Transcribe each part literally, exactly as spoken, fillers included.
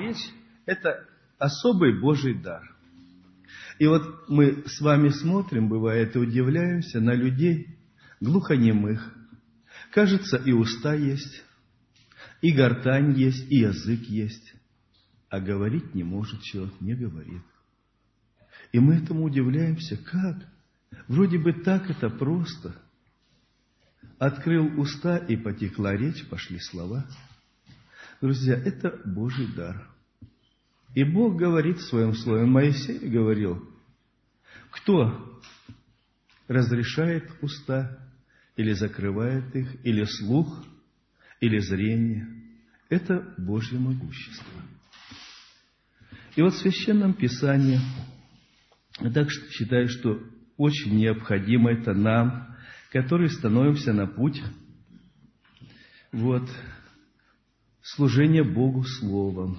речь – это особый Божий дар. И вот мы с вами смотрим, бывает, и удивляемся на людей глухонемых. Кажется, и уста есть, и гортань есть, и язык есть, а говорить не может человек, не говорит. И мы этому удивляемся, как? Вроде бы так это просто. Открыл уста, и потекла речь, пошли слова. Друзья, это Божий дар. И Бог говорит в своем слове, Моисей говорил, кто разрешает уста, или закрывает их, или слух, или зрение, это Божье могущество. И вот в Священном Писании, я так считаю, что очень необходимо это нам, которые становимся на путь вот, служения Богу Словом.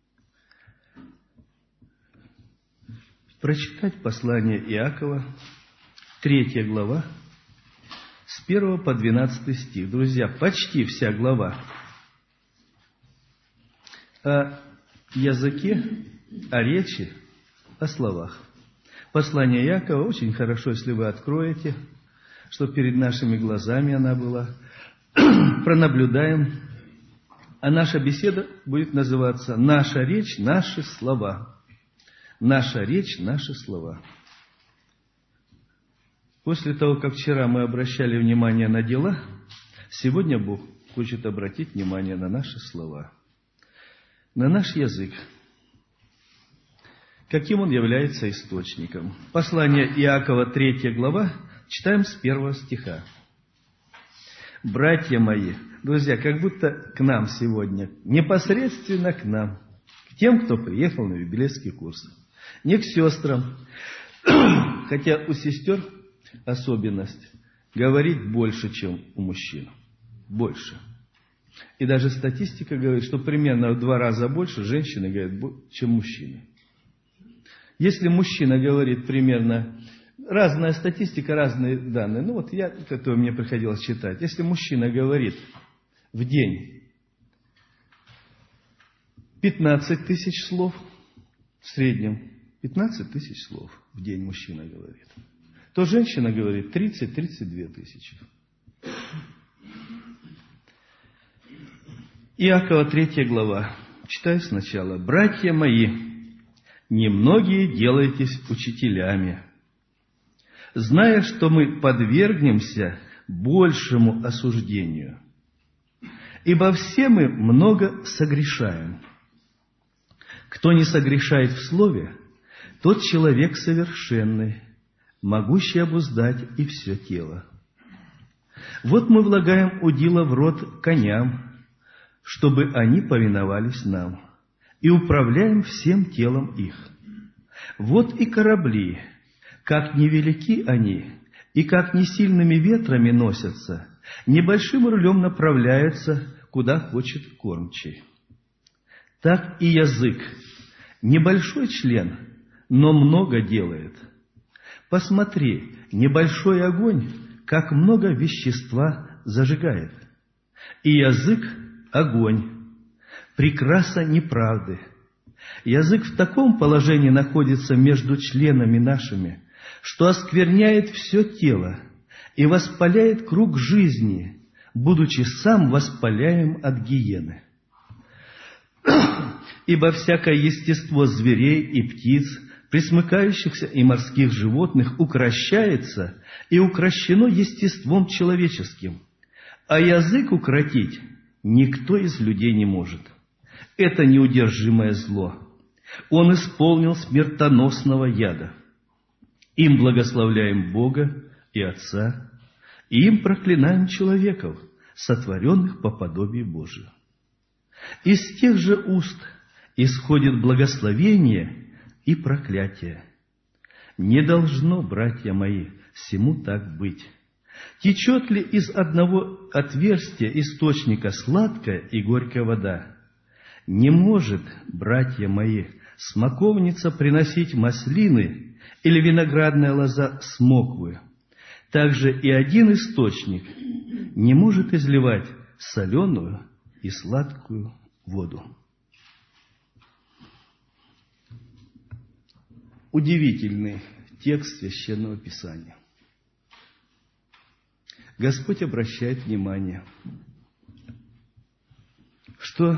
Прочитать послание Иакова, третья глава, с первого по двенадцатый стих. Друзья, почти вся глава о языке, о речи, о словах. Послание Иакова очень хорошо, если вы откроете, чтобы перед нашими глазами она была. Пронаблюдаем. А наша беседа будет называться «Наша речь, наши слова». Наша речь, наши слова. После того, как вчера мы обращали внимание на дела, сегодня Бог хочет обратить внимание на наши слова, на наш язык. Каким он является источником? Послание Иакова, третья глава, читаем с первого стиха. «Братья мои», друзья, как будто к нам сегодня, непосредственно к нам, к тем, кто приехал на библейский курс, не к сестрам, хотя у сестер особенность говорить больше, чем у мужчин. Больше. И даже статистика говорит, что примерно в два раза больше женщины говорят, чем мужчины. Если мужчина говорит примерно, разная статистика, разные данные, ну вот я, которую мне приходилось читать, если мужчина говорит в день пятнадцать тысяч слов, в среднем пятнадцать тысяч слов в день мужчина говорит, то женщина говорит тридцать-тридцать две тысячи. Иакова, третья глава. Читаю сначала. «Братья мои, немногие делайтесь учителями, зная, что мы подвергнемся большему осуждению. Ибо все мы много согрешаем. Кто не согрешает в слове, тот человек совершенный, могущий обуздать и все тело. Вот мы влагаем удила в рот коням, чтобы они повиновались нам, и управляем всем телом их. Вот и корабли, как невелики они, и как не сильными ветрами носятся, небольшим рулем направляются, куда хочет кормчий. Так и язык, небольшой член, но много делает. Посмотри, небольшой огонь, как много вещества зажигает. И язык – огонь, прекраса неправды. Язык в таком положении находится между членами нашими, что оскверняет все тело и воспаляет круг жизни, будучи сам воспаляем от гиены. Ибо всякое естество зверей и птиц, пресмыкающихся и морских животных укрощается и укрощено естеством человеческим, а язык укротить никто из людей не может. Это неудержимое зло. Он исполнил смертоносного яда. Им благословляем Бога и Отца, и им проклинаем человеков, сотворенных по подобию Божию. Из тех же уст исходит благословение и проклятие. Не должно, братья мои, всему так быть. Течет ли из одного отверстия источника сладкая и горькая вода? Не может, братья мои, смоковница приносить маслины или виноградная лоза смоквы. Также и один источник не может изливать соленую и сладкую воду. удивительный текст Священного Писания. Господь обращает внимание, что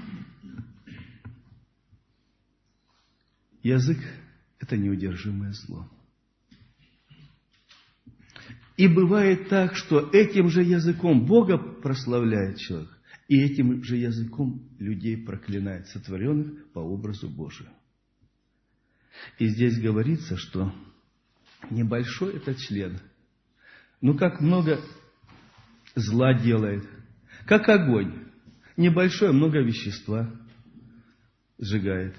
язык – это неудержимое зло. И бывает так, что этим же языком Бога прославляет человек, и этим же языком людей проклинает, сотворенных по образу Божию. И здесь говорится, что небольшой этот член, ну как много зла делает, как огонь, небольшое, много вещества сжигает.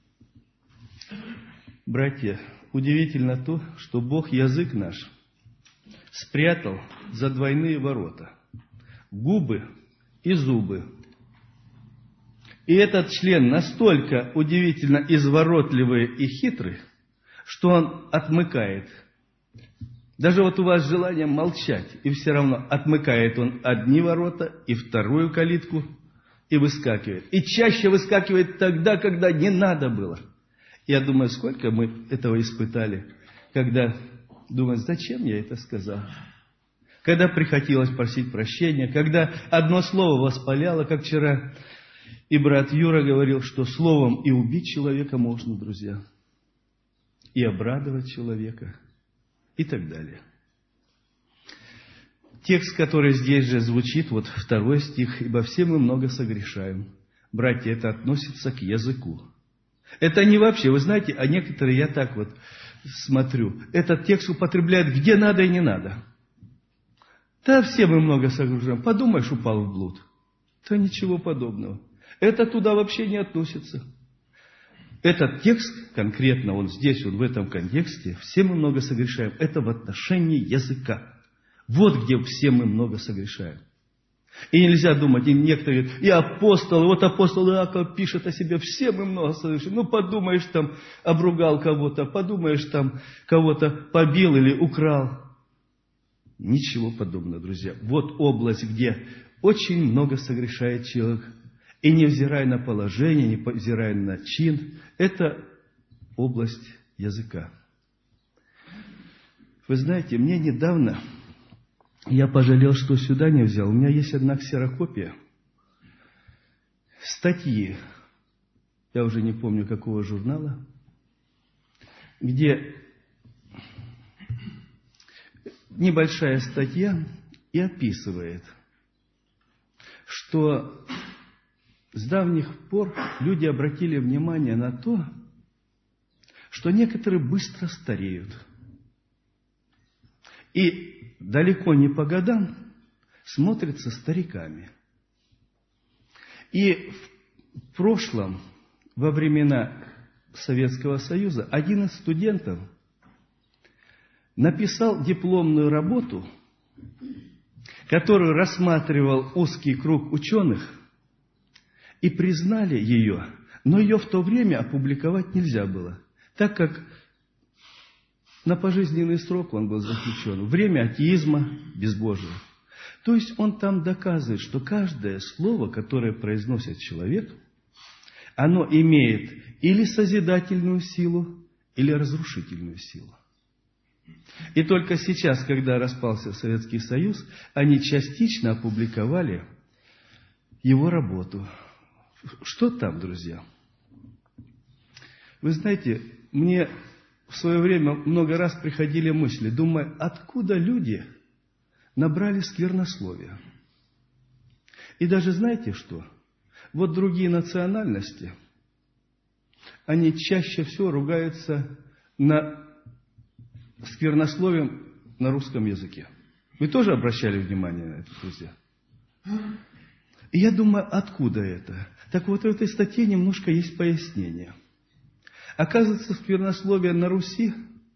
Братья, удивительно то, что Бог язык наш спрятал за двойные ворота, губы и зубы. И этот член настолько удивительно изворотливый и хитрый, что он отмыкает. Даже вот у вас желание молчать, и все равно отмыкает он одни ворота и вторую калитку, и выскакивает. И чаще выскакивает тогда, когда не надо было. Я думаю, сколько мы этого испытали, когда думаешь, зачем я это сказал? Когда приходилось просить прощения, когда одно слово воспаляло, как вчера и брат Юра говорил, что словом и убить человека можно, друзья, и обрадовать человека, и так далее. Текст, который здесь же звучит, вот второй стих, «Ибо все мы много согрешаем». Братья, это относится к языку. Это не вообще, вы знаете, а некоторые, я так вот смотрю, этот текст употребляют где надо и не надо. Да, все мы много согрешаем. Подумаешь, упал в блуд. Да ничего подобного. Это туда вообще не относится. Этот текст, конкретно он здесь, вот в этом контексте, все мы много согрешаем. Это в отношении языка. Вот где все мы много согрешаем. И нельзя думать, и некоторые, и апостолы, вот апостол Иаков пишет о себе, все мы много согрешаем. Ну, подумаешь, там, обругал кого-то, подумаешь, там, кого-то побил или украл. Ничего подобного, друзья. Вот область, где очень много согрешает человек. И невзирая на положение, невзирая на чин, это область языка. Вы знаете, мне недавно, я пожалел, что сюда не взял. У меня есть одна ксерокопия статьи, я уже не помню какого журнала, где небольшая статья и описывает, что с давних пор люди обратили внимание на то, что некоторые быстро стареют. И далеко не по годам смотрятся стариками. И в прошлом, во времена Советского Союза, один из студентов написал дипломную работу, которую рассматривал узкий круг ученых, и признали ее, но ее в то время опубликовать нельзя было, так как на пожизненный срок он был заключен. Время атеизма, безбожия. То есть он там доказывает, что каждое слово, которое произносит человек, оно имеет или созидательную силу, или разрушительную силу. И только сейчас, когда распался Советский Союз, они частично опубликовали его работу. Что там, друзья? Вы знаете, мне в свое время много раз приходили мысли, думая, откуда люди набрали сквернословия. И даже знаете что? Вот другие национальности, они чаще всего ругаются на сквернословием на русском языке. Вы тоже обращали внимание на это, друзья? И я думаю, откуда это? Так вот, в этой статье немножко есть пояснение. Оказывается, сквернословие на Руси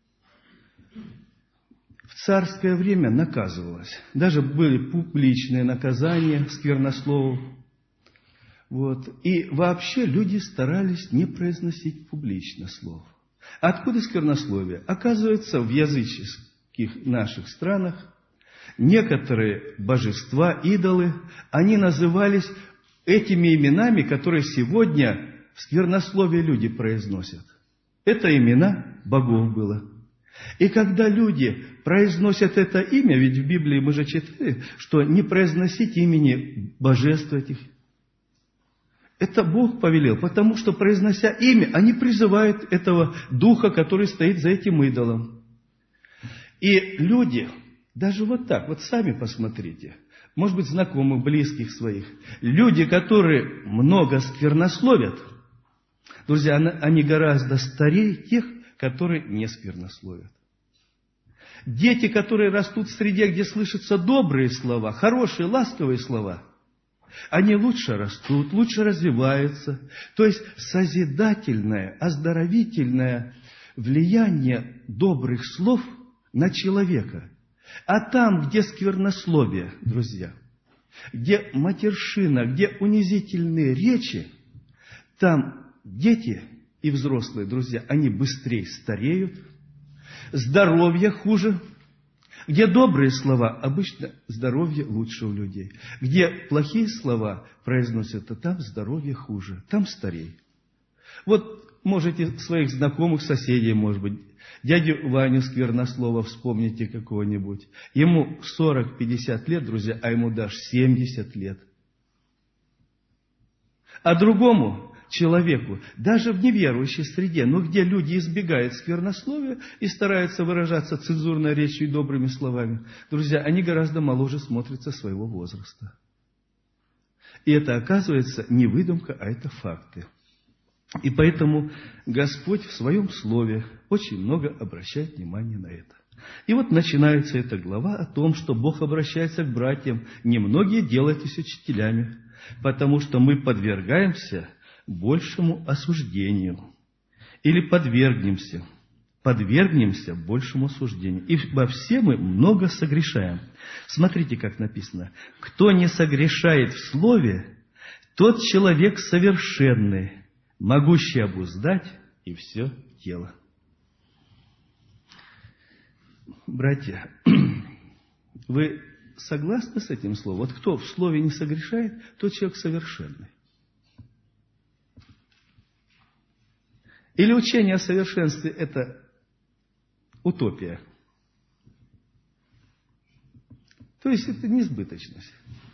в царское время наказывалось. Даже были публичные наказания сквернословов. Вот. И вообще люди старались не произносить публично слов. Откуда сквернословие? Оказывается, в языческих наших странах некоторые божества, идолы, они назывались этими именами, которые сегодня в сквернословии люди произносят. Это имена богов было. И когда люди произносят это имя, ведь в Библии мы же читали, что не произносить имени божеств этих. Это Бог повелел, потому что, произнося имя, они призывают этого духа, который стоит за этим идолом. И люди, даже вот так, вот сами посмотрите, может быть, знакомых, близких своих, люди, которые много сквернословят, друзья, они гораздо старее тех, которые не сквернословят. Дети, которые растут в среде, где слышатся добрые слова, хорошие, ласковые слова, они лучше растут, лучше развиваются. То есть созидательное, оздоровительное влияние добрых слов на человека. А там, где сквернословие, друзья, где матершина, где унизительные речи, там дети и взрослые, друзья, они быстрее стареют, здоровье хуже. Где добрые слова, обычно здоровье лучше у людей. Где плохие слова произносят, то там здоровье хуже, там старей. Вот можете своих знакомых, соседей, может быть, дядю Ваню Сквернослова вспомните какого-нибудь. Ему сорок-пятьдесят лет, друзья, а ему даже семьдесят лет. А другому человеку, даже в неверующей среде, но где люди избегают сквернословия и стараются выражаться цензурной речью и добрыми словами, друзья, они гораздо моложе смотрятся своего возраста. И это, оказывается, не выдумка, а это факты. И поэтому Господь в Своем Слове очень много обращает внимание на это. И вот начинается эта глава о том, что Бог обращается к братьям. Немногие делайтесь учителями, потому что мы подвергаемся большему осуждению. Или подвергнемся. Подвергнемся большему осуждению. Ибо все мы много согрешаем. Смотрите, как написано. Кто не согрешает в слове, тот человек совершенный, могущий обуздать и все тело. Братья, вы согласны с этим словом? Вот кто в слове не согрешает, тот человек совершенный. Или учение о совершенстве – это утопия? То есть это несбыточность.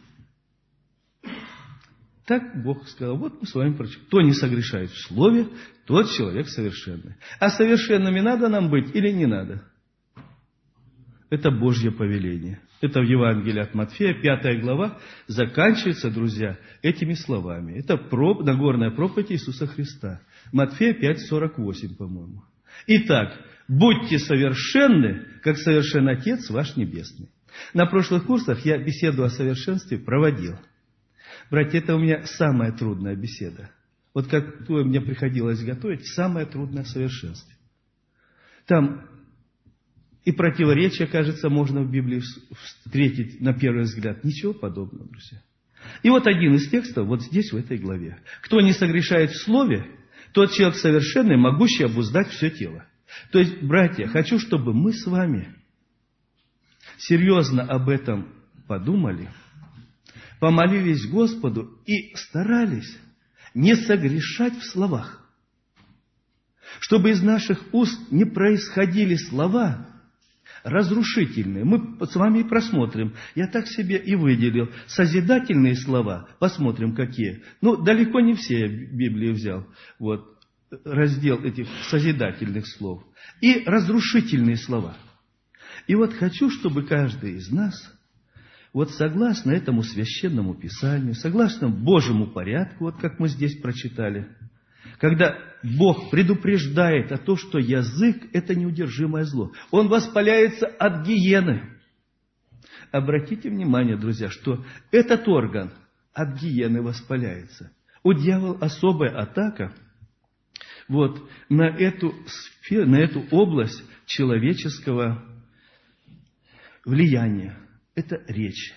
Так Бог сказал, вот мы с вами прочитаем. Кто не согрешает в слове, тот человек совершенный. А совершенными надо нам быть или не надо? Это Божье повеление. Это в Евангелии от Матфея, пятая глава, заканчивается, друзья, этими словами. Это проб, Нагорная проповедь Иисуса Христа. Матфея пять, сорок восемь, по-моему. Итак, будьте совершенны, как совершен Отец ваш Небесный. На прошлых курсах я беседу о совершенстве проводил. Братья, это у меня самая трудная беседа. Вот как мне приходилось готовить, самое трудное совершенстве. Там и противоречия, кажется, можно в Библии встретить на первый взгляд. Ничего подобного, друзья. И вот один из текстов, вот здесь, в этой главе. Кто не согрешает в слове, тот человек совершенный, могущий обуздать все тело. То есть, братья, хочу, чтобы мы с вами серьезно об этом подумали, помолились Господу и старались не согрешать в словах. Чтобы из наших уст не происходили слова разрушительные. Мы с вами и просмотрим. Я так себе и выделил. Созидательные слова. Посмотрим, какие. Ну, далеко не все я в Библии взял. Вот, раздел этих созидательных слов. И разрушительные слова. И вот хочу, чтобы каждый из нас, вот согласно этому священному писанию, согласно Божьему порядку, вот как мы здесь прочитали, когда Бог предупреждает о том, что язык – это неудержимое зло. Он воспаляется от гиены. Обратите внимание, друзья, что этот орган от гиены воспаляется. У дьявола особая атака вот, на эту сферу, на эту область человеческого влияния. Это речь.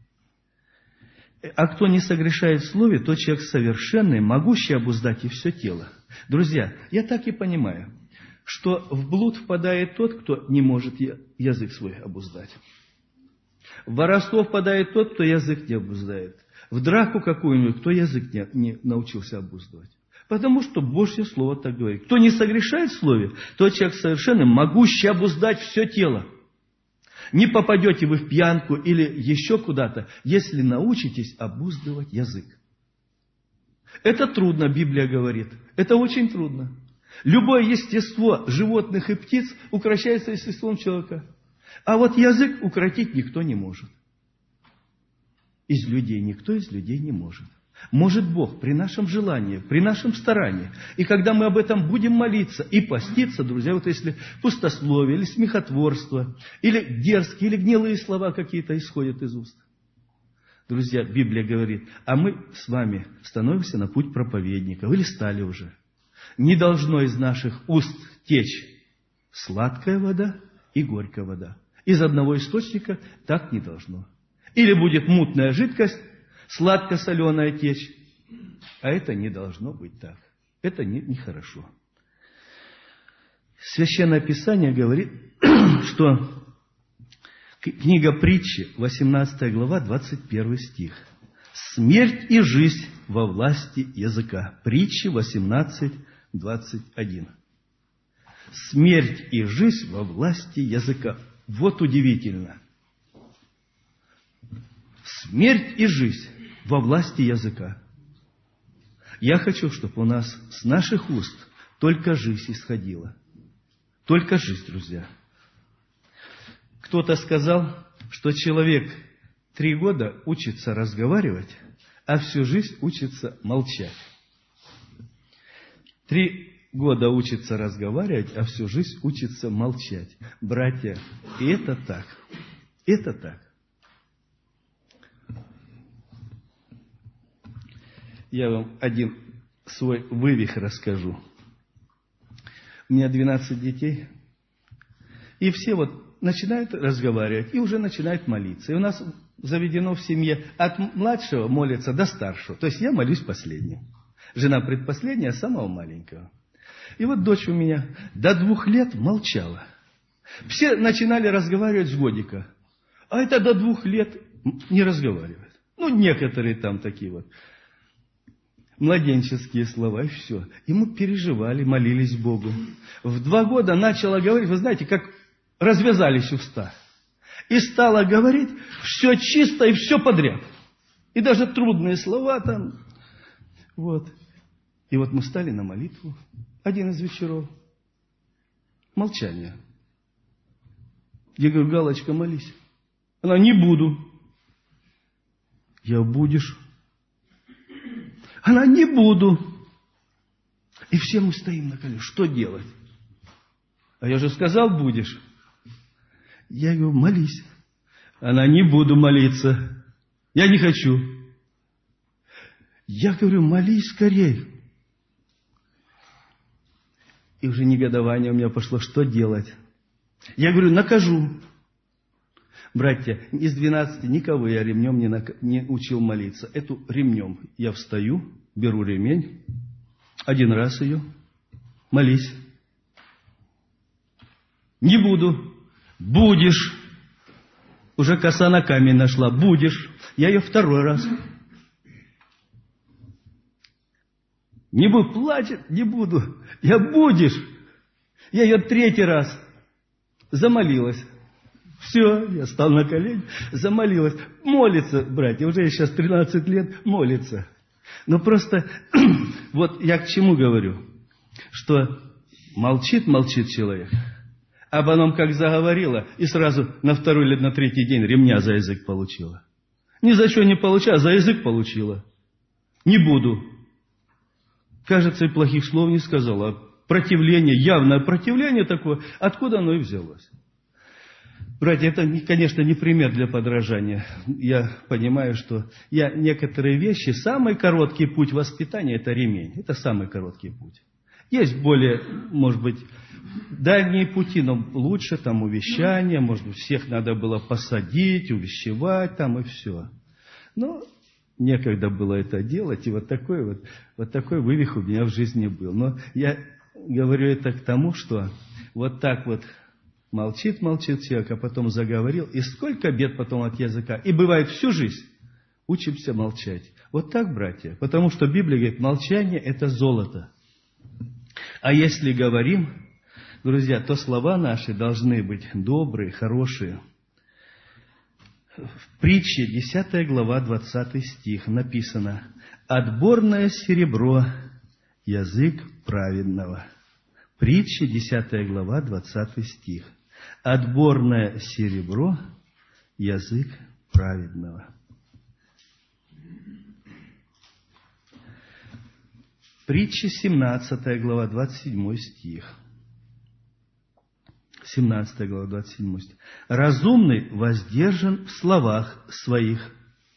А кто не согрешает в слове, тот человек совершенный, могущий обуздать и все тело. Друзья, я так и понимаю, что в блуд впадает тот, кто не может язык свой обуздать. В воровство впадает тот, кто язык не обуздает. В драку какую-нибудь, кто язык не, не научился обуздывать. Потому что Божье Слово так говорит. Кто не согрешает в Слове, тот человек совершенный, могущий обуздать все тело. Не попадете вы в пьянку или еще куда-то, если научитесь обуздывать язык. Это трудно, Библия говорит. Это очень трудно. Любое естество животных и птиц укрощается естеством человека. А вот язык укротить никто не может. Из людей никто из людей не может. Может Бог при нашем желании, при нашем старании. И когда мы об этом будем молиться и поститься, друзья, вот если пустословие, или смехотворство, или дерзкие, или гнилые слова какие-то исходят из уст. Друзья, Библия говорит, а мы с вами становимся на путь проповедников, или стали уже. Не должно из наших уст течь сладкая вода и горькая вода. Из одного источника так не должно. Или будет мутная жидкость, сладко-соленая течь. А это не должно быть так. Это нехорошо. Священное Писание говорит, что книга Притчи, восемнадцатая глава, двадцать первый стих. Смерть и жизнь во власти языка. Притчи восемнадцать, двадцать один. Смерть и жизнь во власти языка. Вот удивительно. Смерть и жизнь во власти языка. Я хочу, чтобы у нас с наших уст только жизнь исходила. Только жизнь, друзья. Кто-то сказал, что человек три года учится разговаривать, а всю жизнь учится молчать. Три года учится разговаривать, а всю жизнь учится молчать. Братья, и это так. Это так. Я вам один свой вывих расскажу. У меня двенадцать детей, и все вот начинают разговаривать, и уже начинают молиться. И у нас заведено в семье от младшего молится до старшего. То есть я молюсь последним. Жена предпоследняя, самого маленького. И вот дочь у меня до двух лет молчала. Все начинали разговаривать с годика. А это до двух лет не разговаривает. Ну, некоторые там такие вот. Младенческие слова, и все. И мы переживали, молились Богу. В два года начала говорить, вы знаете, как развязались уста. И стала говорить все чисто и все подряд. И даже трудные слова там. Вот. И вот мы стали на молитву. Один из вечеров. Молчание. Я говорю, Галочка, молись. Она, не буду. Я, будешь? Она, не буду. И все мы стоим на коленях. Что делать? А я же сказал, будешь. Я говорю, молись. Она, не буду молиться. Я не хочу. Я говорю, молись скорее. И уже негодование у меня пошло, что делать? Я говорю, накажу. Братья, из двенадцати никого я ремнем не, нак... не учил молиться. Эту ремнем я встаю, беру ремень, один раз ее, молись. Не буду. Будешь. Уже коса на камень нашла. Будешь. Я ее второй раз. Не буду, плачет, не буду. Я будешь. Я ее третий раз замолилась. Все, я стал на колени, замолилась. Молится, братья, уже сейчас тринадцать лет, молится. Но просто, вот я к чему говорю, что молчит, молчит человек, а потом как заговорила, и сразу на второй или на третий день ремня за язык получила. Ни за что не получила, а за язык получила. Не буду. Кажется, и плохих слов не сказала. Противление, явное противление такое, откуда оно и взялось. Братья, это, конечно, не пример для подражания. Я понимаю, что я некоторые вещи, самый короткий путь воспитания – это ремень. Это самый короткий путь. Есть более, может быть, дальние пути, но лучше там увещание, может быть, всех надо было посадить, увещевать там и все. Но некогда было это делать, и вот такой вот, вот такой вывих у меня в жизни был. Но я говорю это к тому, что вот так вот молчит, молчит человек, а потом заговорил, и сколько бед потом от языка. И бывает всю жизнь учимся молчать. Вот так, братья. Потому что Библия говорит, молчание – это золото. А если говорим, друзья, то слова наши должны быть добрые, хорошие. В притче, десятая глава, двадцатый стих написано: «Отборное серебро – язык праведного». Притча, десятая глава, двадцатый стих. «Отборное серебро – язык праведного». Притча, семнадцатая глава, двадцать седьмой стих. семнадцатая глава, двадцать седьмой стих. «Разумный воздержан в словах своих».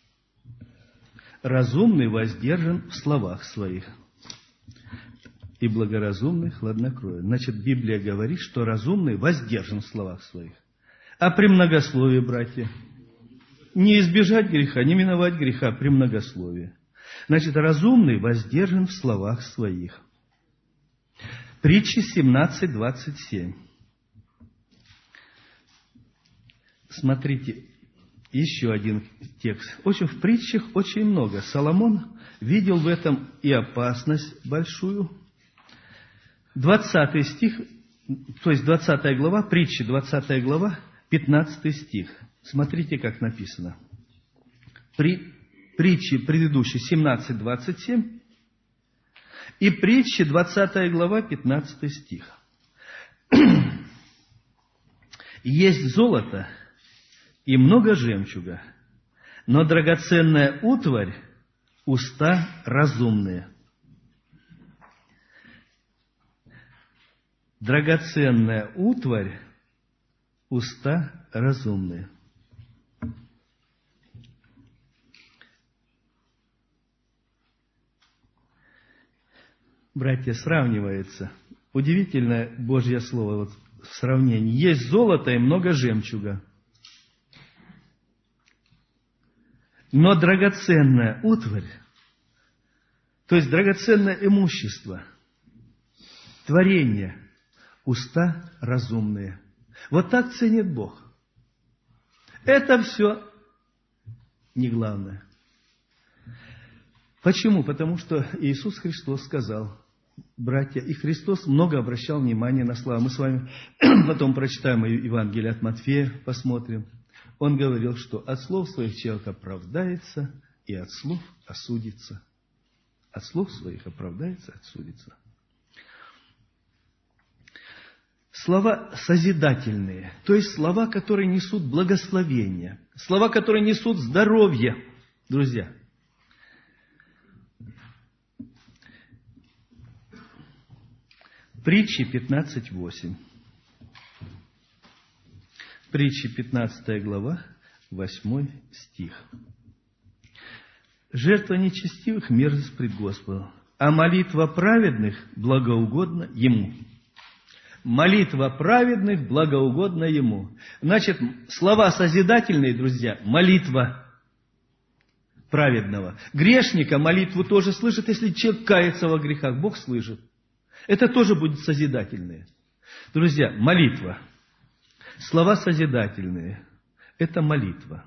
Разумный воздержан в словах своих. И благоразумный хладнокровен. Значит, Библия говорит, что разумный воздержан в словах своих. А при многословии, братья, не избежать греха, не миновать греха при многословии. Значит, разумный воздержан в словах своих. Притча семнадцать, двадцать семь. Смотрите, еще один текст. Очень, в притчах очень много. Соломон видел в этом и опасность большую. двадцатый стих, то есть двадцатая глава, притча, двадцатая глава, пятнадцатый стих. Смотрите, как написано. При притче предыдущей семнадцать, двадцать семь и притче двадцатая глава, пятнадцатый стих. Есть золото и много жемчуга, но драгоценная утварь – уста разумные. Драгоценная утварь – уста разумные. Братья, сравнивается. Удивительное Божье Слово вот в сравнении. Есть золото и много жемчуга. Но драгоценная утварь, то есть драгоценное имущество, творение, уста разумные. Вот так ценит Бог. Это все не главное. Почему? Потому что Иисус Христос сказал, братья, и Христос много обращал внимания на слова. Мы с вами потом прочитаем Евангелие от Матфея, посмотрим. Он говорил, что от слов своих человек оправдается, и от слов осудится. От слов своих оправдается, осудится. Слова созидательные, то есть слова, которые несут благословение, слова, которые несут здоровье, друзья. Притчи пятнадцать восемь. Притчи пятнадцатая глава, восьмой стих. Жертва нечестивых мерзость пред Господом, а молитва праведных благоугодна Ему. Молитва праведных благоугодна Ему. Значит, слова созидательные, друзья, молитва праведного. Грешника молитву тоже слышит, если человек кается во грехах, Бог слышит. Это тоже будет созидательные. Друзья, молитва. Слова созидательные – это молитва.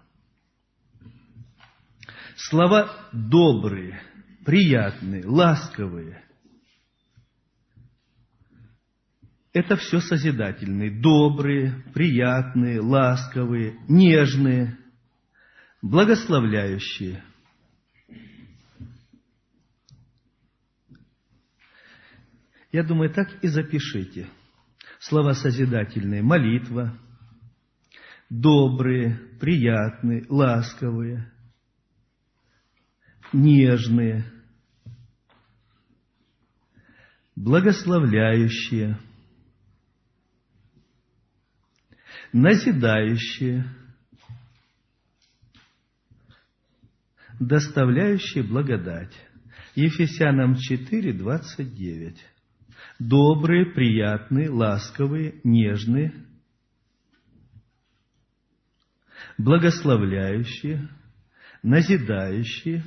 Слова добрые, приятные, ласковые – это все созидательные. Добрые, приятные, ласковые, нежные, благословляющие. Я думаю, так и запишите. Слова созидательные, молитва, добрые, приятные, ласковые, нежные, благословляющие, назидающие, доставляющие благодать. Ефесянам четыре, двадцать девять. Добрые, приятные, ласковые, нежные, благословляющие, назидающие,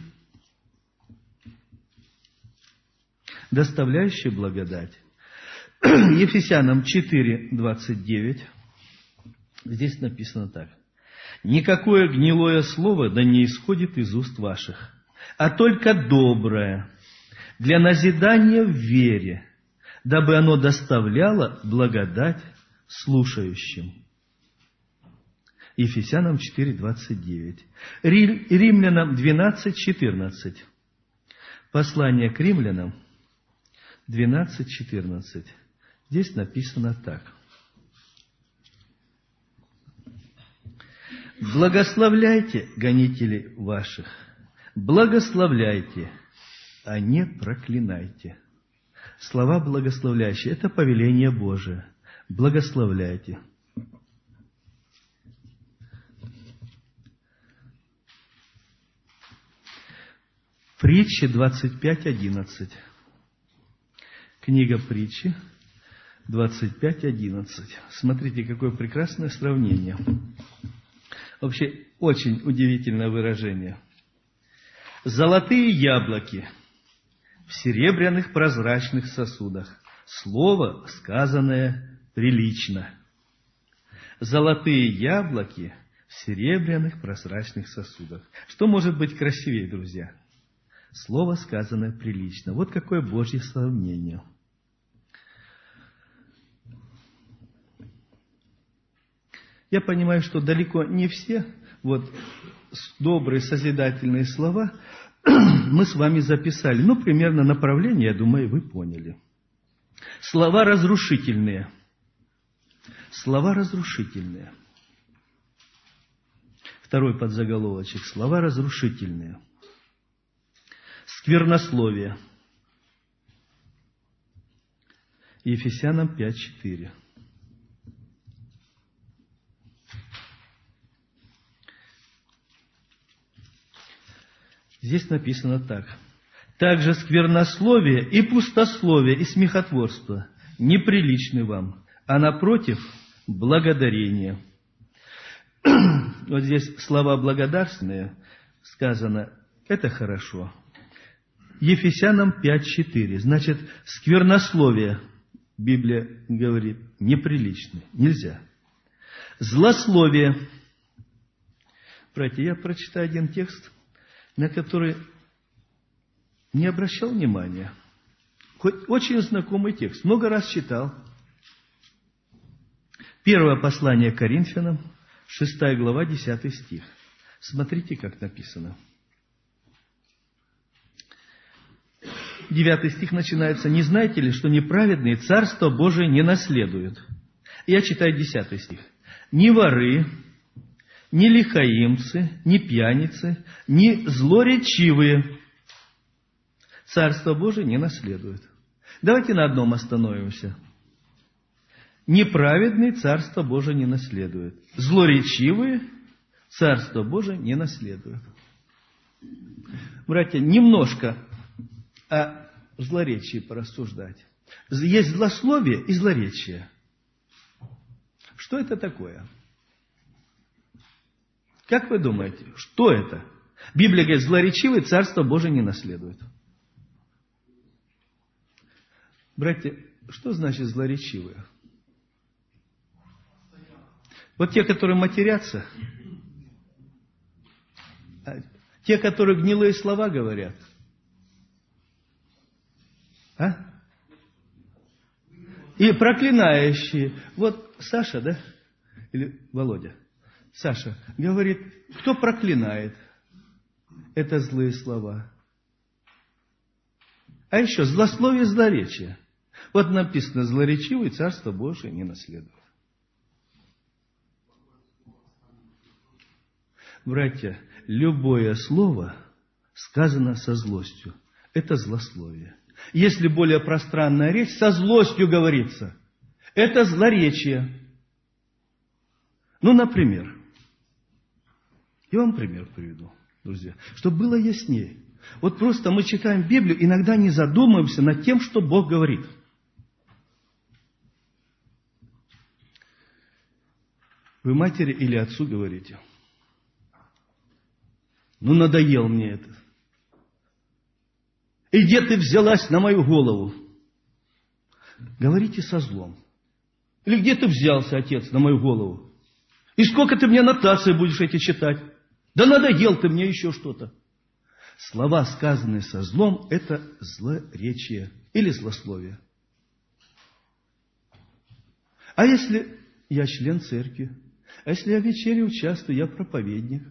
доставляющие благодать. Ефесянам четыре, двадцать девять. Здесь написано так. «Никакое гнилое слово да не исходит из уст ваших, а только доброе, для назидания в вере, дабы оно доставляло благодать слушающим. Ефесянам четыре, двадцать девять. Римлянам двенадцать, четырнадцать. Послание к римлянам двенадцать, четырнадцать. Здесь написано так. Благословляйте гонителей ваших, благословляйте, а не проклинайте. Слова благословляющие – это повеление Божие. Благословляйте. Притчи двадцать пять, одиннадцать. Книга Притчи двадцать пять, одиннадцать. Смотрите, какое прекрасное сравнение. Вообще, очень удивительное выражение. Золотые яблоки в серебряных прозрачных сосудах. Слово, сказанное прилично. Золотые яблоки в серебряных прозрачных сосудах. Что может быть красивее, друзья? Слово, сказанное прилично. Вот какое Божье сравнение. Я понимаю, что далеко не все вот добрые созидательные слова мы с вами записали. Ну, примерно направление, я думаю, вы поняли. Слова разрушительные. Слова разрушительные. Второй подзаголовочек. Слова разрушительные. Сквернословие. Ефесянам пять, четыре. Здесь написано так. Также сквернословие и пустословие и смехотворство неприличны вам, а напротив благодарение. Вот здесь слова благодарственные сказано, это хорошо. Ефесянам пять, четыре. Значит, сквернословие, Библия говорит, неприличны, нельзя. Злословие. Братья, я прочитаю один текст, на который не обращал внимания. Хоть очень знакомый текст, много раз читал. Первое послание к Коринфянам, шестая глава, десятый стих. Смотрите, как написано. Девятый стих начинается. «Не знаете ли, что неправедные Царство Божие не наследуют?» Я читаю десятый стих. «Ни воры, ни лихаимцы, ни пьяницы, ни злоречивые Царство Божие не наследуют». Давайте на одном остановимся. Неправедные Царство Божие не наследуют. Злоречивые Царство Божие не наследуют. Братья, немножко о злоречии порассуждать. Есть злословие и злоречие. Что это такое? Как вы думаете, что это? Библия говорит, злоречивый Царство Божие не наследует. Братья, что значит злоречивые? Вот те, которые матерятся, те, которые гнилые слова говорят. А? И проклинающие. Вот Саша, да? Или Володя? Саша говорит, кто проклинает? Это злые слова. А еще злословие, злоречие. Вот написано, злоречивый Царство Божие не наследует. Братья, любое слово сказано со злостью. Это злословие. Если более пространная речь, со злостью говорится. Это злоречие. Ну, например, я вам пример приведу, друзья, чтобы было яснее. Вот просто мы читаем Библию, иногда не задумываемся над тем, что Бог говорит. Вы матери или отцу говорите: ну, надоел мне это. И где ты взялась на мою голову? Говорите со злом. Или где ты взялся, отец, на мою голову? И сколько ты мне нотации будешь эти читать? Да надоел ты мне еще что-то. Слова, сказанные со злом, это злоречие или злословие. А если я член церкви, а если я в вечере участвую, я проповедник,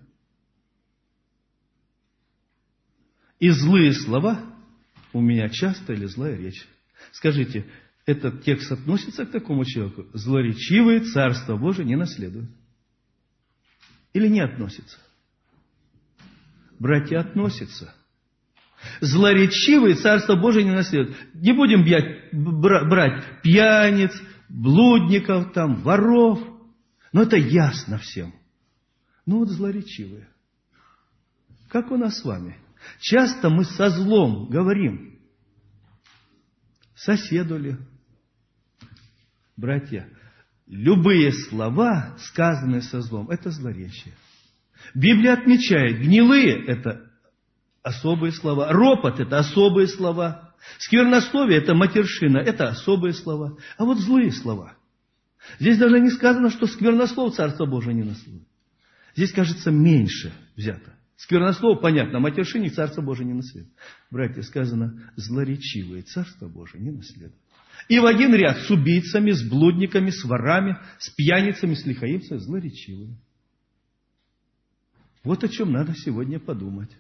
и злые слова у меня часто или злая речь. Скажите, этот текст относится к такому человеку? Злоречивый Царство Божие не наследует. Или не относится? Братья, относится. Злоречивый Царство Божие не наследует. Не будем бьять, брать пьяниц, блудников, там, воров. Но это ясно всем. Ну вот злоречивые. Как у нас с вами? Часто мы со злом говорим. Соседу ли? Братья, любые слова, сказанные со злом, это злоречие. Библия отмечает, гнилые – это особые слова, ропот – это особые слова, сквернословие – это матершина, это особые слова. А вот злые слова. Здесь даже не сказано, что сквернослов Царство Божие не наследует. Здесь, кажется, меньше взято. Сквернослово, понятно, матершине Царство Божие не наследует. Братья, сказано, злоречивые Царство Божие не наследует. И в один ряд с убийцами, с блудниками, с ворами, с пьяницами, с лихаимцами, злоречивые. Вот о чем надо сегодня подумать.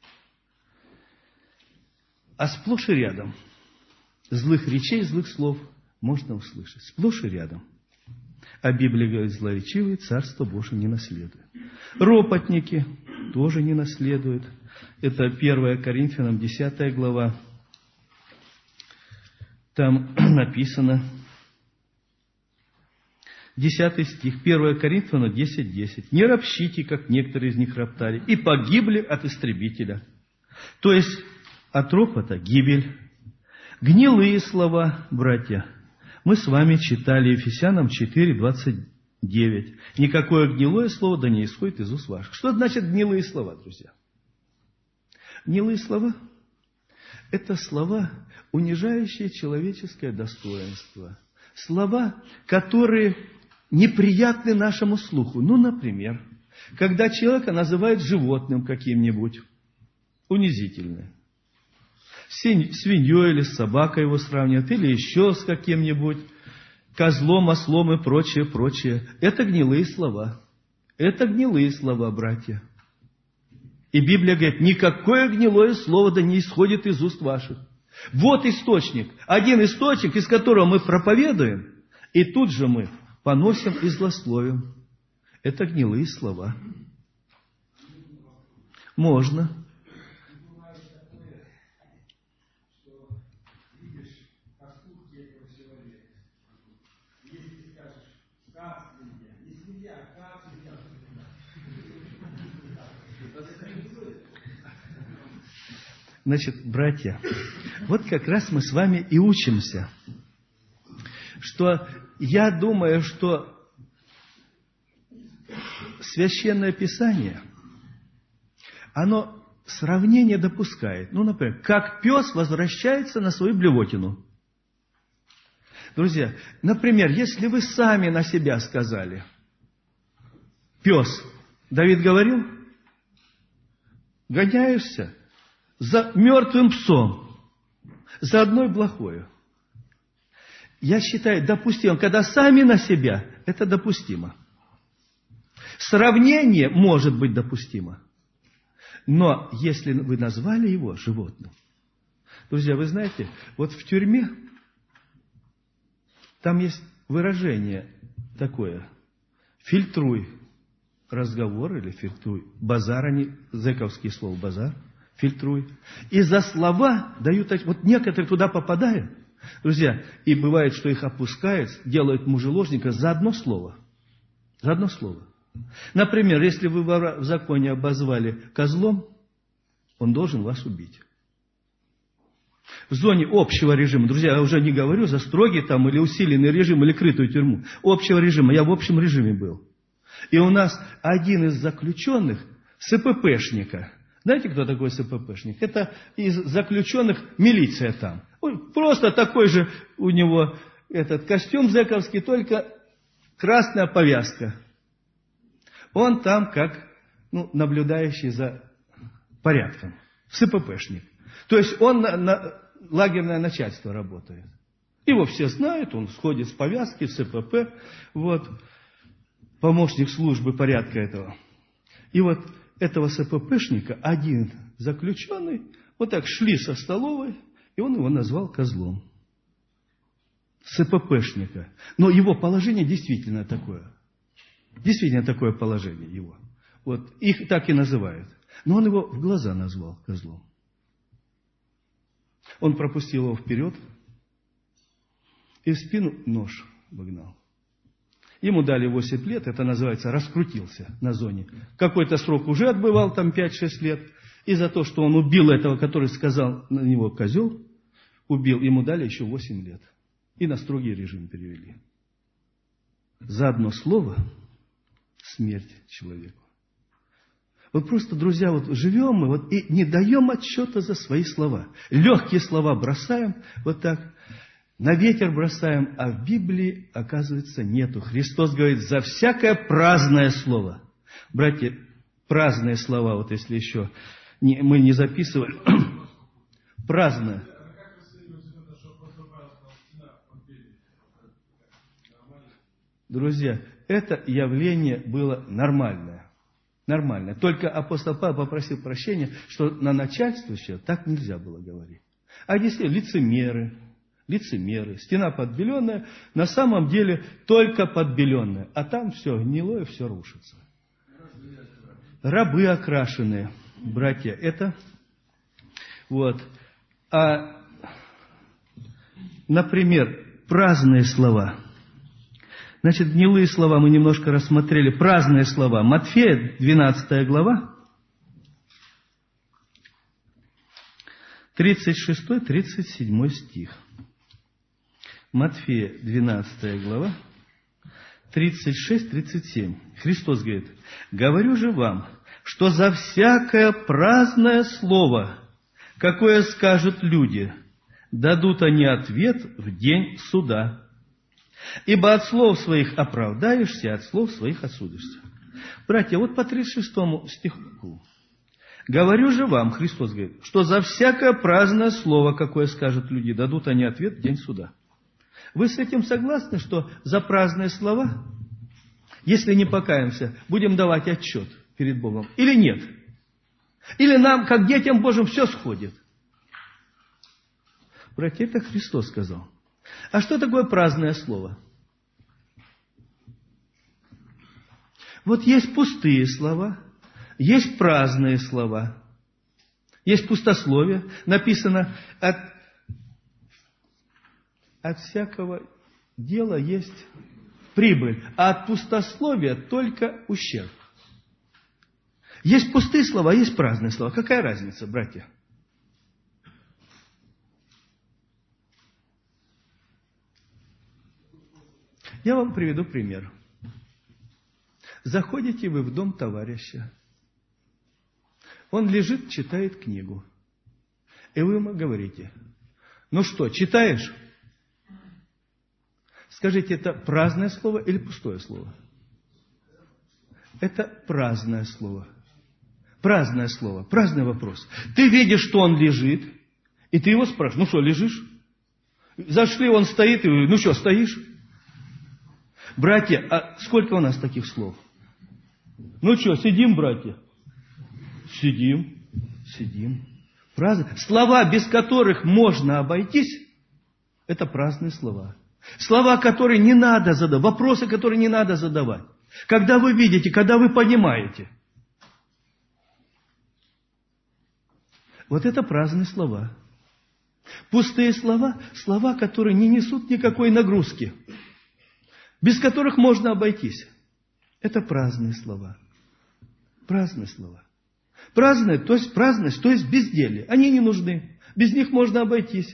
А сплошь и рядом злых речей, злых слов можно услышать. Сплошь и рядом. А Библия говорит, злоречивые Царство Божие не наследует. Ропотники тоже не наследуют. Это первое Коринфянам, десятая глава. Там написано, десятый стих, первое Коринфянам десять десять. «Не ропщите, как некоторые из них роптали, и погибли от истребителя». То есть, от ропота гибель. Гнилые слова, братья. Мы с вами читали Ефесянам четыре двадцать девять. «Никакое гнилое слово да не исходит из уст ваших». Что значит гнилые слова, друзья? Гнилые слова – это слова, унижающие человеческое достоинство. Слова, которые неприятны нашему слуху. Ну, например, когда человека называют животным каким-нибудь, унизительное. Свиньей или с собакой его сравнивают, или еще с каким-нибудь козлом, ослом и прочее, прочее. Это гнилые слова. Это гнилые слова, братья. И Библия говорит, никакое гнилое слово да не исходит из уст ваших. Вот источник. Один источник, из которого мы проповедуем, и тут же мы поносим и злословим. Это гнилые слова. Можно. Значит, братья, вот как раз мы с вами и учимся, что я думаю, что Священное Писание, оно сравнение допускает. Ну, например, как пес возвращается на свою блевотину. Друзья, например, если вы сами на себя сказали, пес, Давид говорил, гоняешься за мертвым псом, за одной блохою. Я считаю допустимым, когда сами на себя, это допустимо. Сравнение может быть допустимо. Но если вы назвали его животным, друзья, вы знаете, вот в тюрьме там есть выражение такое, фильтруй разговор или фильтруй базар, они, зэковские слова базар, фильтруй. И за слова дают, вот некоторые туда попадают, друзья, и бывает, что их опускают, делают мужеложника за одно слово. За одно слово. Например, если вы в законе обозвали козлом, он должен вас убить. В зоне общего режима, друзья, я уже не говорю за строгий там или усиленный режим, или крытую тюрьму. Общего режима, я в общем режиме был. И у нас один из заключенных, СППшника, знаете, кто такой СППшник? Это из заключенных милиция там. Ой, просто такой же у него этот костюм зэковский, только красная повязка. Он там как ну, наблюдающий за порядком. СППшник. То есть он на, на лагерное начальство работает. Его все знают, он сходит с повязки в СПП, вот, помощник службы порядка этого. И вот этого СППшника один заключенный вот так шли со столовой, и он его назвал козлом. СППшника. Но его положение действительно такое. Действительно такое положение его. Вот их так и называют. Но он его в глаза назвал козлом. Он пропустил его вперед и в спину нож вогнал. Ему дали восемь лет, это называется раскрутился на зоне. Какой-то срок уже отбывал, там пять-шесть лет. И за то, что он убил этого, который сказал на него козел, убил, ему дали еще восемь лет. И на строгий режим перевели. За одно слово смерть человеку. Вот просто, друзья, вот живем мы вот и не даем отчета за свои слова. Легкие слова бросаем вот так, на ветер бросаем, а в Библии, оказывается, нету. Христос говорит, за всякое праздное слово. Братья, праздные слова, вот если еще не, мы не записывали, праздное. Друзья, это явление было нормальное. Нормальное. Только апостол Павел попросил прощения, что на начальствующего так нельзя было говорить. А если лицемеры, лицемеры, стена подбеленная, на самом деле только подбеленная. А там все гнилое, все рушится. Рабы окрашенные, братья, это вот. А, например, праздные слова. Значит, гнилые слова мы немножко рассмотрели. Праздные слова. Матфея, двенадцатая глава, тридцать шестой тридцать седьмой стих. Матфея, двенадцатая глава, тридцать шесть тридцать семь. Христос говорит, «Говорю же вам, что за всякое праздное слово, какое скажут люди, дадут они ответ в день суда. Ибо от слов своих оправдаешься, от слов своих осудишься». Братья, вот по тридцать шестому стиху. «Говорю же вам», Христос говорит, «что за всякое праздное слово, какое скажут люди, дадут они ответ в день суда». Вы с этим согласны, что за праздные слова, если не покаемся, будем давать отчет перед Богом? Или нет? Или нам, как детям Божьим, все сходит? Братья, это Христос сказал. А что такое праздное слово? Вот есть пустые слова, есть праздные слова, есть пустословие. Написано, от, от всякого дела есть прибыль, а от пустословия только ущерб. Есть пустые слова, есть праздные слова. Какая разница, братья? Я вам приведу пример. Заходите вы в дом товарища. Он лежит, читает книгу. И вы ему говорите, ну что, читаешь? Скажите, это праздное слово или пустое слово? Это праздное слово. Праздное слово, праздный вопрос. Ты видишь, что он лежит, и ты его спрашиваешь, ну что, лежишь? Зашли, он стоит, и вы, ну что, стоишь? Братья, а сколько у нас таких слов? Ну что, сидим, братья? Сидим, сидим. Праздные. Слова, без которых можно обойтись, это праздные слова. Слова, которые не надо задавать, вопросы, которые не надо задавать. Когда вы видите, когда вы понимаете. Вот это праздные слова. Пустые слова, слова, которые не несут никакой нагрузки, без которых можно обойтись. Это праздные слова. Праздные слова. Праздные, то есть праздность, то есть безделье. Они не нужны. Без них можно обойтись.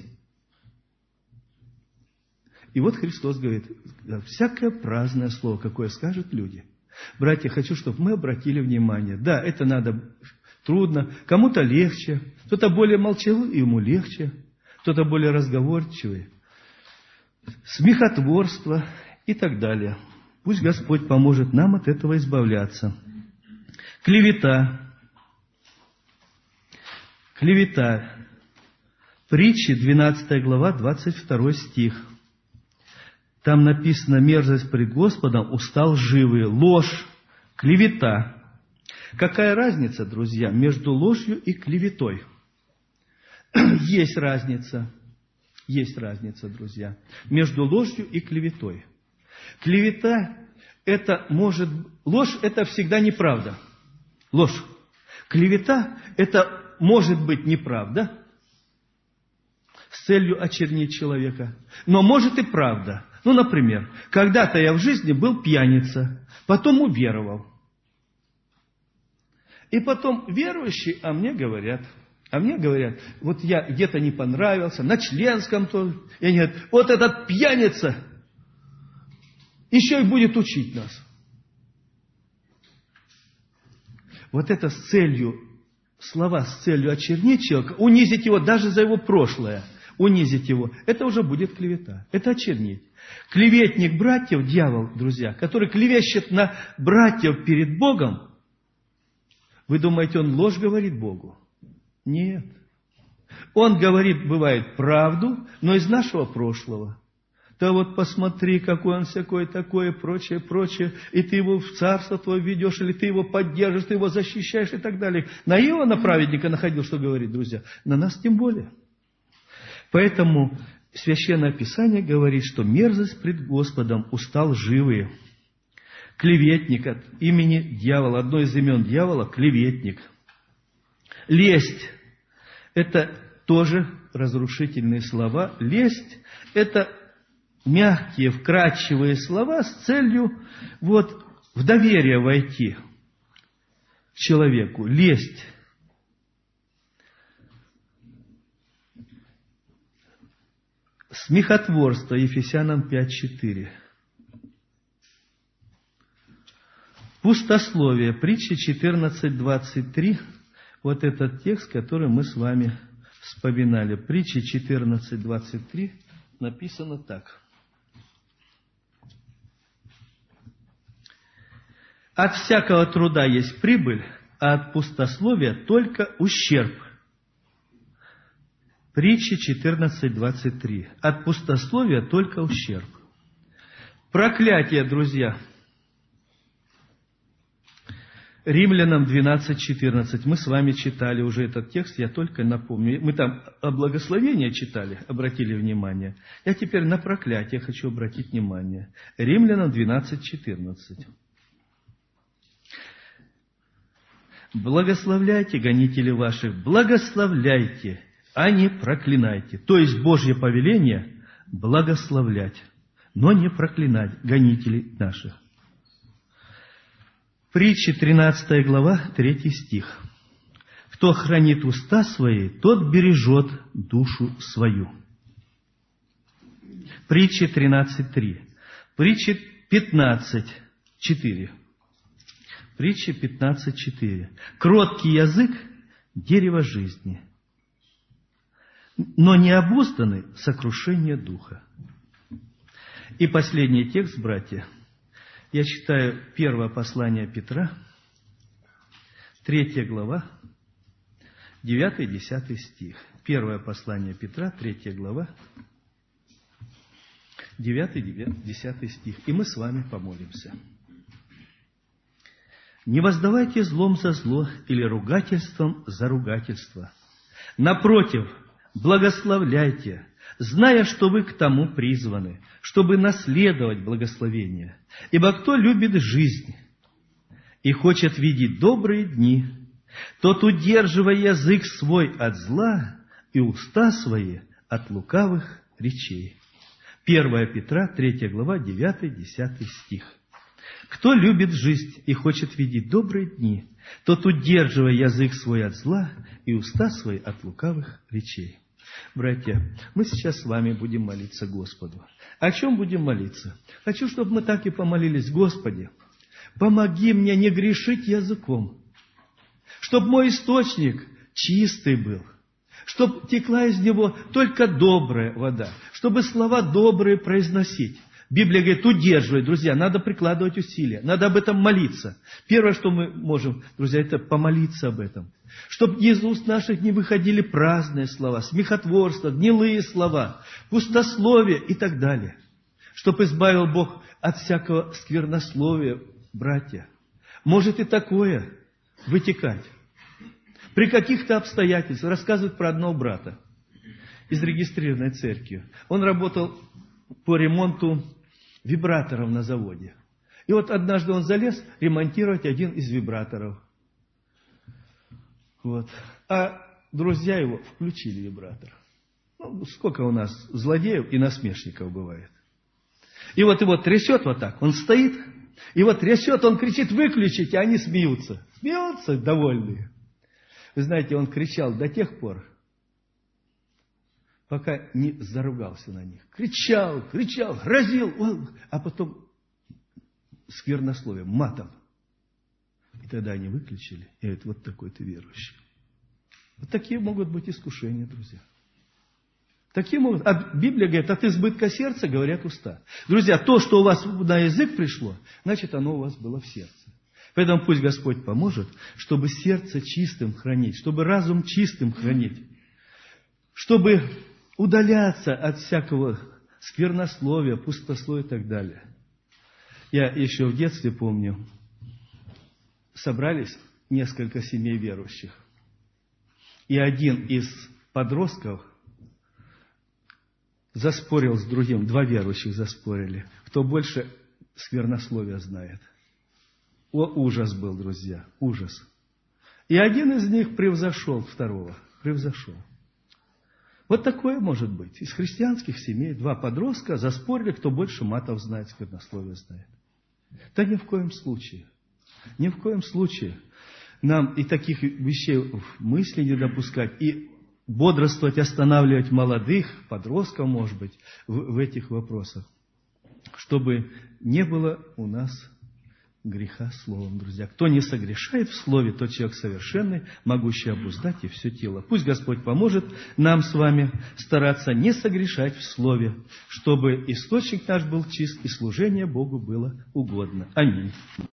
И вот Христос говорит, всякое праздное слово, какое скажут люди. Братья, хочу, чтобы мы обратили внимание. Да, это надо трудно, кому-то легче, кто-то более молчаливый, ему легче, кто-то более разговорчивый. Смехотворство и так далее. Пусть Господь поможет нам от этого избавляться. Клевета. Клевета. Притчи, двенадцатая глава, двадцать второй стих. Там написано: мерзость пред Господом уста лживые, ложь, клевета. Какая разница, друзья, между ложью и клеветой? Есть разница. Есть разница, друзья, между ложью и клеветой. Клевета – это может... Ложь – это всегда неправда. Ложь. Клевета – это может быть неправда с целью очернить человека. Но может и правда. Ну, например, когда-то я в жизни был пьяница, потом уверовал. И потом верующие о мне говорят... А мне говорят, вот я где-то не понравился, на членском тоже. И они говорят, вот этот пьяница еще и будет учить нас. Вот это с целью, слова с целью очернить человека, унизить его даже за его прошлое, унизить его, это уже будет клевета, это очернить. Клеветник братьев, дьявол, друзья, который клевещет на братьев перед Богом, вы думаете, он ложь говорит Богу? Нет. Он говорит, бывает, правду, но из нашего прошлого. Да вот посмотри, какой он всякой такой, прочее, прочее, и ты его в царство твое ведешь, или ты его поддержишь, ты его защищаешь и так далее. На Иона, праведника, находил, что говорит, друзья, на нас тем более. Поэтому Священное Писание говорит, что мерзость пред Господом уста лживые. Клеветник от имени дьявола, одно из имен дьявола – клеветник. Лесть – это тоже разрушительные слова. Лесть – это мягкие, вкрадчивые слова с целью вот, в доверие войти к человеку. Лесть. Смехотворство, Ефесянам пять четыре. Пустословие, Притчи четырнадцать двадцать три. Вот этот текст, который мы с вами вспоминали. Притчи четырнадцать двадцать три написано так. От всякого труда есть прибыль, а от пустословия только ущерб. Притчи четырнадцать двадцать три. От пустословия только ущерб. Проклятие, друзья. Римлянам двенадцать четырнадцать. Мы с вами читали уже этот текст, я только напомню. Мы там о благословении читали, обратили внимание. Я теперь на проклятие хочу обратить внимание. Римлянам двенадцать четырнадцать. Благословляйте гонителей ваших, благословляйте, а не проклинайте. То есть Божье повеление благословлять, но не проклинать гонителей наших. Притчи тринадцатая глава, третий стих. Кто хранит уста свои, тот бережет душу свою. Притчи тринадцать три. Притчи пятнадцать четыре. Притчи пятнадцать четыре. Кроткий язык – дерево жизни, но необузданный – сокрушение духа. И последний текст, братья. Я читаю первое послание Петра, третья глава, девятый-десятый стих. Первое послание Петра, третья глава, девятый-десятый стих. И мы с вами помолимся. Не воздавайте злом за зло или ругательством за ругательство. Напротив, благословляйте, зная, что вы к тому призваны, чтобы наследовать благословение. Ибо кто любит жизнь и хочет видеть добрые дни, тот, удерживая язык свой от зла и уста свои от лукавых речей. первое Петра, третья глава, девятый-десятый стих. Кто любит жизнь и хочет видеть добрые дни, тот, удерживая язык свой от зла и уста свои от лукавых речей. Братья, мы сейчас с вами будем молиться Господу. О чем будем молиться? Хочу, чтобы мы так и помолились: Господи, помоги мне не грешить языком, чтобы мой источник чистый был, чтобы текла из него только добрая вода, чтобы слова добрые произносить. Библия говорит, удерживай, друзья, надо прикладывать усилия, надо об этом молиться. Первое, что мы можем, друзья, это помолиться об этом. Чтобы из уст наших не выходили праздные слова, смехотворство, гнилые слова, пустословие и так далее. Чтобы избавил Бог от всякого сквернословия, братья. Может и такое вытекать. При каких-то обстоятельствах. Рассказывают про одного брата из регистрированной церкви. Он работал по ремонту вибраторов на заводе. И вот однажды он залез ремонтировать один из вибраторов. Вот. А друзья его включили вибратор. Ну, сколько у нас злодеев и насмешников бывает. И вот его трясет вот так. Он стоит, и вот трясет, он кричит: выключите, а они смеются. Смеются довольные. Вы знаете, он кричал до тех пор, пока не заругался на них. Кричал, кричал, грозил, а потом сквернословием, матом. И тогда они выключили, и это вот такой-то верующий. Вот такие могут быть искушения, друзья. Такие могут. А Библия говорит, от избытка сердца говорят уста. Друзья, то, что у вас на язык пришло, значит, оно у вас было в сердце. Поэтому пусть Господь поможет, чтобы сердце чистым хранить, чтобы разум чистым хранить, чтобы удаляться от всякого сквернословия, пустословия и так далее. Я еще в детстве помню, собрались несколько семей верующих. И один из подростков заспорил с другим, два верующих заспорили, кто больше сквернословия знает. О, ужас был, друзья, ужас. И один из них превзошел второго, превзошел. Вот такое может быть. Из христианских семей два подростка заспорили, кто больше матов знает, сквернословия знает. Да ни в коем случае. Ни в коем случае нам и таких вещей в мысли не допускать, и бодрствовать, останавливать молодых, подростков, может быть, в, в этих вопросах, чтобы не было у нас греха словом, друзья. Кто не согрешает в слове, тот человек совершенный, могущий обуздать и все тело. Пусть Господь поможет нам с вами стараться не согрешать в слове, чтобы источник наш был чист и служение Богу было угодно. Аминь.